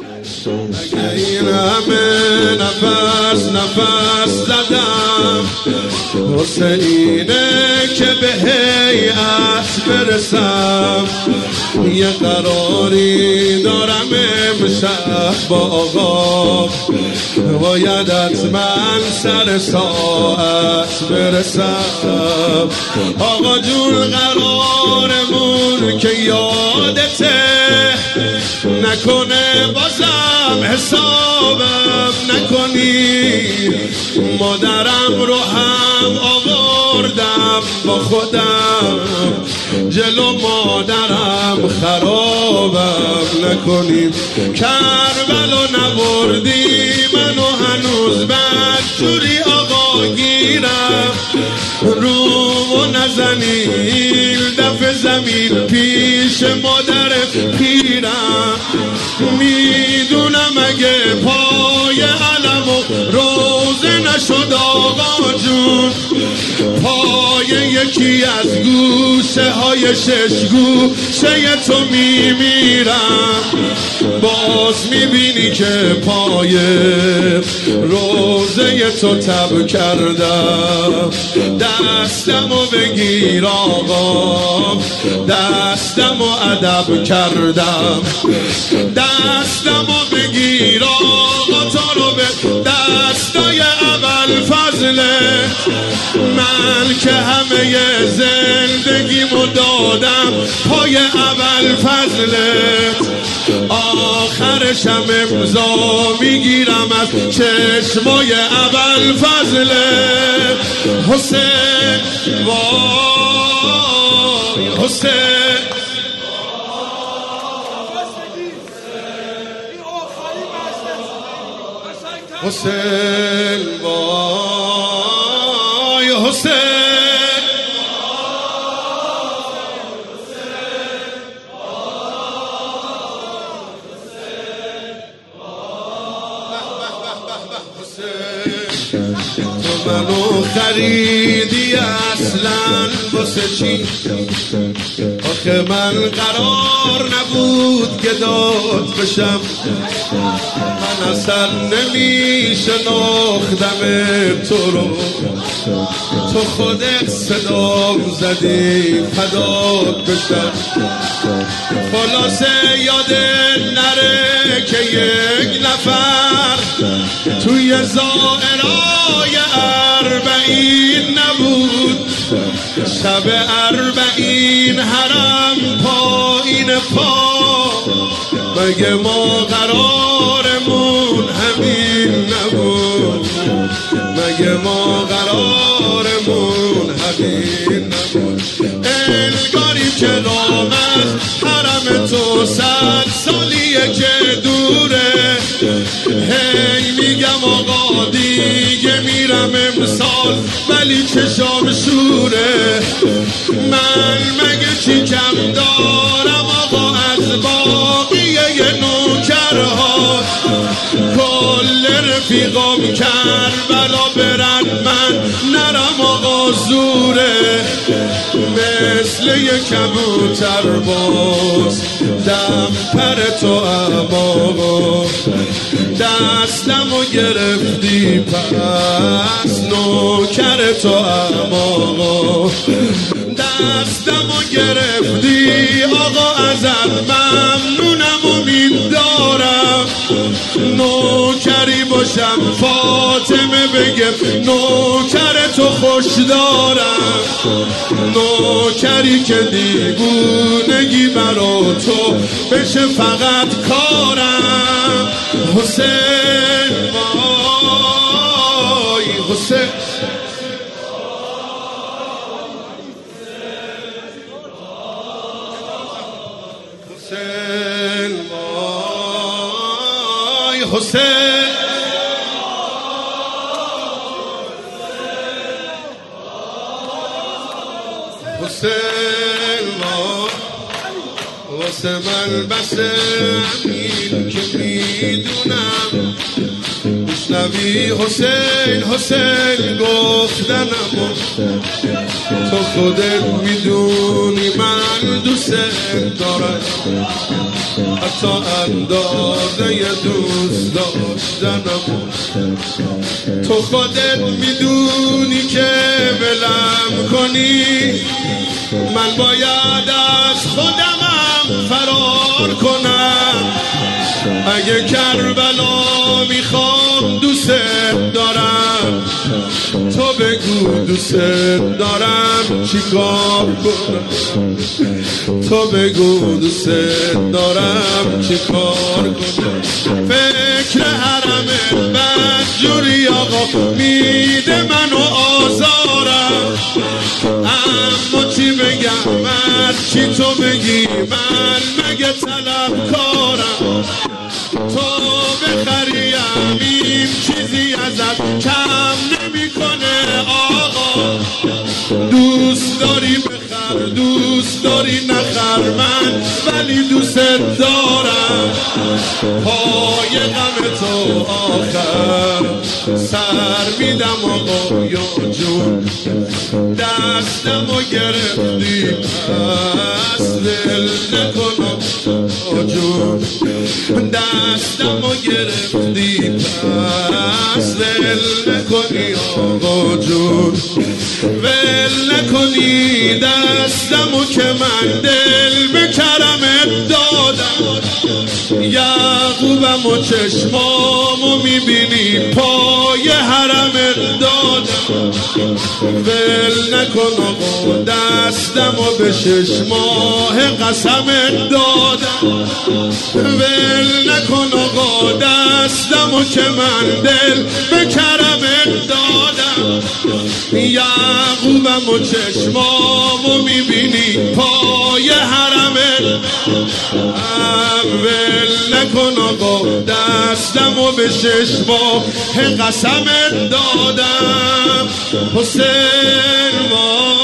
اگه این همه نفس زدم واسه اینه که به هیئت برسم، یه قراری دارم امشب با آقا، باید حتما سر ساعت برسم. آقا جون قرارمون که یادته، نکنه بازم حسابم نکنی، مادرم رو هم آوردم با خودم، جلو مادرم خرابم نکنیم. کربلا نبردی منو هنوز بدجوری آقا گیرم، رومو نزنی دفع زمین پیش مادر پیرم، میدونم اگه پای علم و روزه نشد آقا جون، پای یکی از گوشه های شش گوشه تو میمیرم، باز میبینی که پای روزه تو تب کردم. دستمو بگیر آقا، دستمو ادب کردم، دستمو بگیر آقا، تا رو به دستای اول فضله، من که همه زندگیمو دادم پای اول فضلت، آخرشم امضا میگیرم از چشمای اول فضلت. حسین وای حسین، حسین وای حسین، تو منو خریدی اصلا واسه چی؟ آخه من قرار نبود گدات بشم، من اصلا نمیشناختم تو رو، تو خودت صدام زدی فدات بشم. خلاصه یادت نره که یک نفر توی زائرای 40 نبود، شب 40 حرم پایین پا، مگه ما قرارمون همین نبود، مگه ما قرارمون همین نبود. انگاری که نامت حرم تو 100 سالیه که دوره، هی میگم آقا دیگه میرم امسال ولی چشام شوره، من مگه چی کم دارم آقا از باقیه نوکرها، کل رفیقام کربلا برن من نرم آقا زوره، مثل یک کبوتر باز دم پر تو آقا، دستمو گرفتی پس نوکر تو آقا، دستمو گرفتی آقا ازت ممنونم و میدارم، نوکری باشم فاطمه بگم نوکر تو خوش دارم، نوکری که دیوونگی برا تو بشه فقط کارم. حسین وای حسین، حسین وای حسین، حسین واسه من بس امین که میدونم میشنوی ولی حسین حسین گفتنم تو خودت میدونی من دوست دارم، حتی اندازه دوست داشتنم. تو خودت میدونی که ولم کنی من باید از خودمم فرار کنم. اگه کربلا میخوام دوست دارم، تو بگو دوست دارم چیکار کنم. تو بگو دوست دارم چیکار کنم. فکر حرم بدجوری آقا میده منو آزارم، اما چی بگم من چی تو بگی من مگه طلبکارم. تو بخریم این چیزی ازت کم نمیکنه آقا. دوست داری بخر دوست داری نخر من ولی دوست دارم. پای غم تو آخر سر میدم آقا یا جون. دستمو گرفتی پس دل نکنم جون. دستمو گرفتی پس ول نکنی آقا جون. ول نکنی دستمو که من دل به کرمت دادم. یعقوبم و چشمامو میبینی پای حرمت دادم. ول نکن آقا دستمو به 6 ماه قسمت دادم. ول نکن آقا دستمو که من دل به کرمت دادم. یعقوبم و چشمامو میبینی پای حرمت. ول نکن آقا دستمو به 6 ماه قسمت دادم. حسین